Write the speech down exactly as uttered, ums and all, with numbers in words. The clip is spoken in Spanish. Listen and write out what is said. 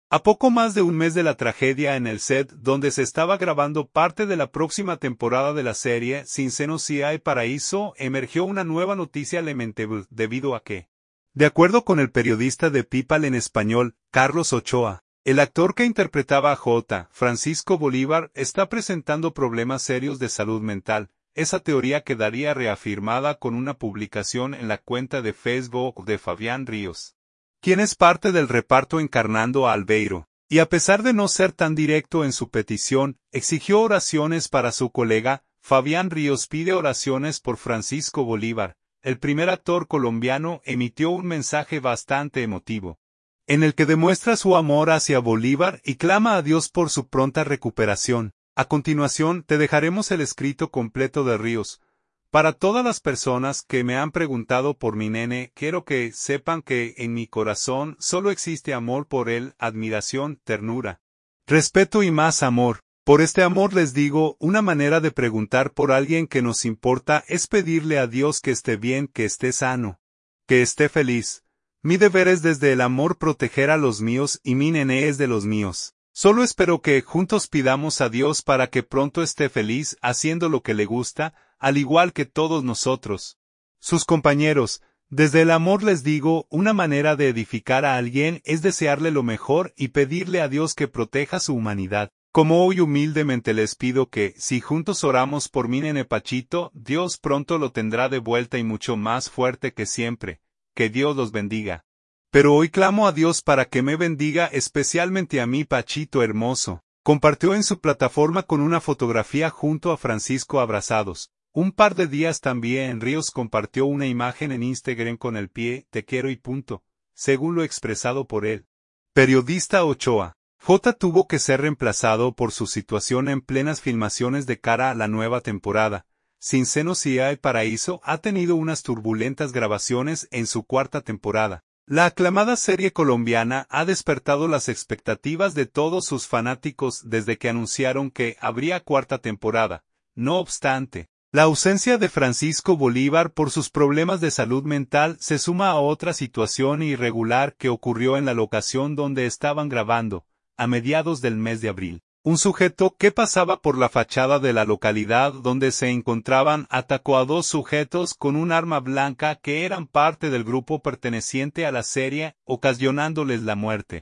A poco más de un mes de la tragedia en el set donde se estaba grabando parte de la próxima temporada de la serie Sin Senos Si Hay Paraíso, emergió una nueva noticia lamentable debido a que, de acuerdo con el periodista de People en español, Carlos Ochoa, el actor que interpretaba a J. Francisco Bolívar está presentando problemas serios de salud mental. Esa teoría quedaría reafirmada con una publicación en la cuenta de Facebook de Fabián Ríos, quien es parte del reparto encarnando a Albeiro, y a pesar de no ser tan directo en su petición, exigió oraciones para su colega. Fabián Ríos pide oraciones por Francisco Bolívar. El primer actor colombiano emitió un mensaje bastante emotivo, en el que demuestra su amor hacia Bolívar y clama a Dios por su pronta recuperación. A continuación te dejaremos el escrito completo de Ríos. Para todas las personas que me han preguntado por mi nene, quiero que sepan que en mi corazón solo existe amor por él, admiración, ternura, respeto y más amor. Por este amor les digo, una manera de preguntar por alguien que nos importa es pedirle a Dios que esté bien, que esté sano, que esté feliz. Mi deber es desde el amor proteger a los míos y mi nene es de los míos. Solo espero que juntos pidamos a Dios para que pronto esté feliz haciendo lo que le gusta, al igual que todos nosotros, sus compañeros. Desde el amor les digo, una manera de edificar a alguien es desearle lo mejor y pedirle a Dios que proteja su humanidad. Como hoy humildemente les pido que, si juntos oramos por mi nene Pachito, Dios pronto lo tendrá de vuelta y mucho más fuerte que siempre. Que Dios los bendiga. Pero hoy clamo a Dios para que me bendiga especialmente a mi Pachito hermoso. Compartió en su plataforma con una fotografía junto a Francisco abrazados. Un par de días también Ríos compartió una imagen en Instagram con el pie, te quiero y punto, según lo expresado por él. Periodista Ochoa. J tuvo que ser reemplazado por su situación en plenas filmaciones de cara a la nueva temporada. Sin Senos Si Hay Paraíso ha tenido unas turbulentas grabaciones en su cuarta temporada. La aclamada serie colombiana ha despertado las expectativas de todos sus fanáticos desde que anunciaron que habría cuarta temporada. No obstante, la ausencia de Francisco Bolívar por sus problemas de salud mental se suma a otra situación irregular que ocurrió en la locación donde estaban grabando, a mediados del mes de abril. Un sujeto que pasaba por la fachada de la localidad donde se encontraban atacó a dos sujetos con un arma blanca que eran parte del grupo perteneciente a la serie, ocasionándoles la muerte.